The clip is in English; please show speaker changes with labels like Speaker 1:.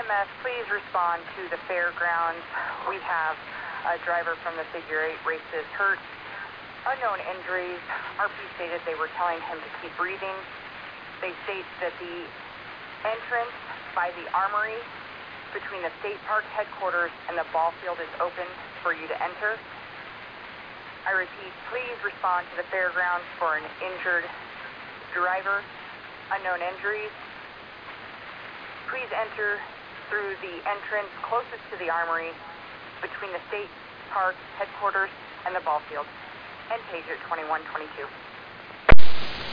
Speaker 1: EMS, please respond to the fairgrounds. We have a driver from the Figure 8 races hurt. Unknown injuries. RP stated they were telling him to keep breathing. They state that the entrance by the armory between the state park headquarters and the ball field is open for you to enter. I repeat, please respond to the fairgrounds for an injured driver. Unknown injuries. Please enter through the entrance closest to the armory between the state park headquarters and the ball field. End page at 2122.